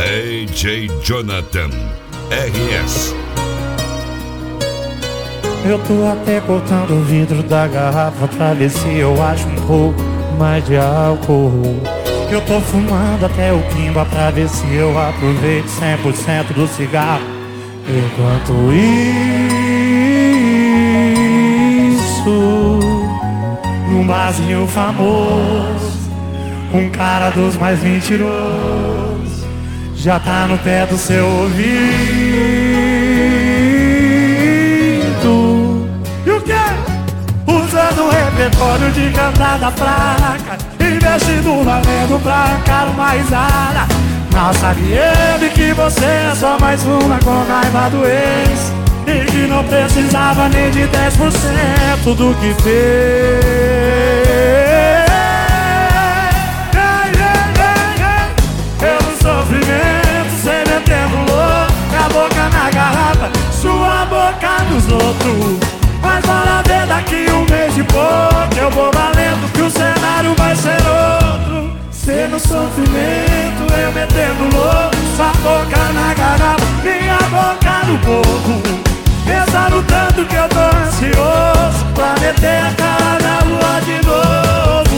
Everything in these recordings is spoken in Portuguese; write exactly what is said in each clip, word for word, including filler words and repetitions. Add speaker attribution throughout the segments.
Speaker 1: D J Jonathan R S.
Speaker 2: Eu tô até cortando o vidro da garrafa pra ver se eu acho um pouco mais de álcool. Eu tô fumando até o pimba pra ver se eu aproveito cem por cento do cigarro. Enquanto isso, num barzinho famoso, um cara dos mais mentirosos já tá no pé do seu ouvido. E o quê? Usando o repertório de cantar da placa, investindo valendo pra arrancar uma risada. Mal sabe ele que você é só mais uma com raiva do ex, e que não precisava nem de dez por cento do que fez. Pelo sofrimento, cê metendo louco, a boca na garrafa, sua boca nos outros. Mas bora ver daqui um mês de pouco, eu vou valendo que o cenário vai ser outro. Cê no sofrimento, eu metendo louco, sua boca na garrafa, minha boca no boco. Pensando tanto que eu tô ansioso pra meter a cara na lua de novo.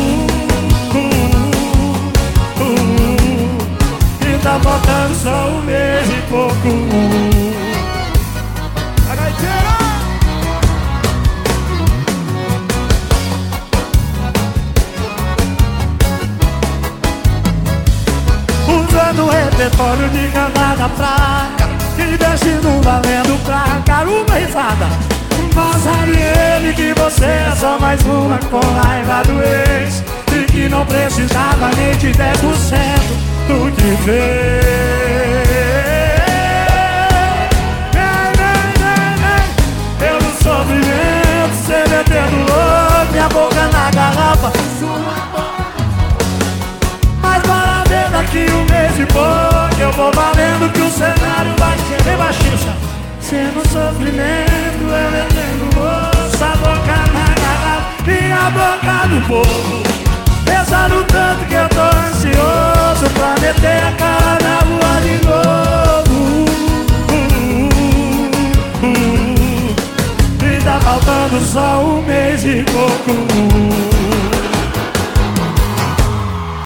Speaker 2: uh, uh, uh, E tá faltando só um mês e pouco. Usando o repertório de cantar da praia, investindo valendo pra arrancar uma risada. Mas sabe ele que você é só mais uma com raiva do ex, e que não precisava nem de dez por cento do que fez. Eu no sofrimento, cê metendo louco, minha boca na garrafa, daqui um mês e pouco, eu vou valendo que o cenário vai ser bem baixinho. Cê no sofrimento, eu metendo moço, a boca na garrafa, minha boca no povo. Pensando tanto que eu tô ansioso pra meter a cara na lua de novo. uh, uh, uh, uh. E tá faltando só um mês e pouco.